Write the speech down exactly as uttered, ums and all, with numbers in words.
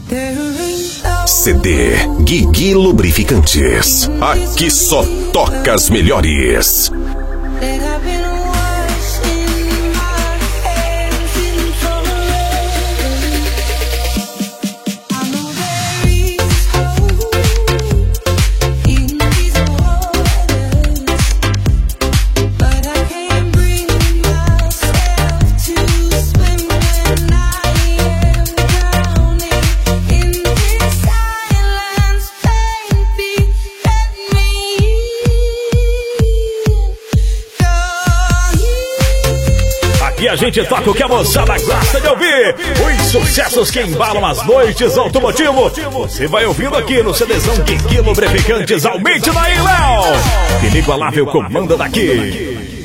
C D Guigui Lubrificantes. Aqui só toca as melhores. E a gente toca o que a moçada gosta de ouvir. Os sucessos que embalam as noites automotivo. Você vai ouvindo aqui no CDzão Guigui Lubrificantes. Aumente daí, Léo. Inigualável comanda daqui.